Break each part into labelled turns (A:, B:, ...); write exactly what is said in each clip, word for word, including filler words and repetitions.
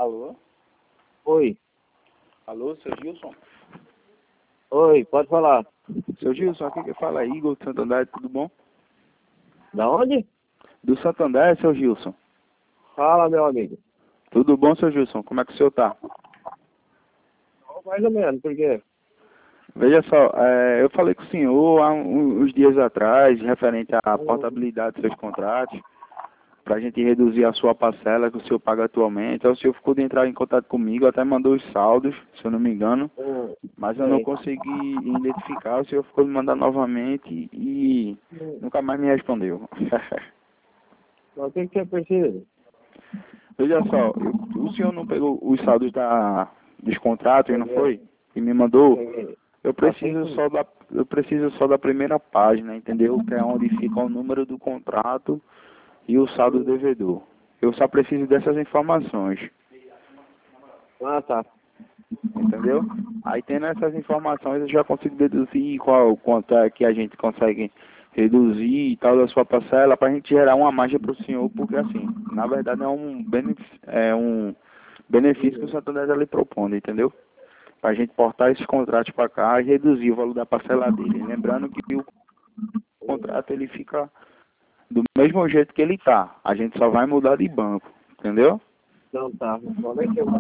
A: Alô?
B: Oi.
A: Alô, seu Gilson?
B: Oi, pode falar.
A: Seu Gilson, aqui que fala é Igor do Santander, tudo bom?
B: Da onde?
A: Do Santander, seu Gilson.
B: Fala, meu amigo.
A: Tudo bom, seu Gilson? Como é que o senhor tá?
B: Mais ou menos, por quê?
A: Veja só, é, eu falei com o senhor há um- uns dias atrás, referente à
B: Hum,
A: portabilidade dos seus contratos, para a gente reduzir a sua parcela que o senhor paga atualmente. Aí o senhor ficou de entrar em contato comigo, até mandou os saldos, se eu não me engano,
B: hum,
A: mas eu não
B: sei.
A: consegui identificar. O senhor ficou de mandar novamente e
B: Hum,
A: nunca mais me respondeu.
B: mas o que que você precisa?
A: Veja só, eu- o senhor não pegou os saldos da, dos contratos, não
B: Peguei,
A: foi? E me mandou?
B: peguei.
A: Eu
B: Passei
A: preciso
B: tudo.
A: só da, eu preciso só da primeira página, entendeu? Que é onde fica o número do contrato e o saldo do
B: Hum.
A: devedor. Eu só preciso dessas informações,
B: Ah, tá.
A: entendeu? Aí tendo essas informações eu já consigo deduzir qual quanto é que a gente consegue reduzir e tal da sua parcela para a gente gerar uma margem para o senhor, porque assim, na verdade é um benefício, é um benefício que o
B: Hum,
A: Santander está lhe propondo, entendeu? Para a gente portar esses contratos para cá e reduzir o valor da parcela dele. Lembrando que o
B: hum.
A: contrato ele fica do mesmo jeito que ele tá. A gente só vai mudar de banco, entendeu?
B: Então tá. Como é que eu vou?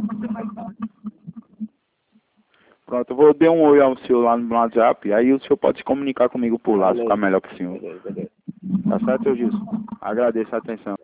A: Pronto, eu vou dar um oi ao senhor lá no WhatsApp, aí o senhor pode se comunicar comigo por lá, se ficar
B: Beleza.
A: melhor pro senhor.
B: Beleza, beleza.
A: Tá certo, seu Gilson? Agradeço a atenção.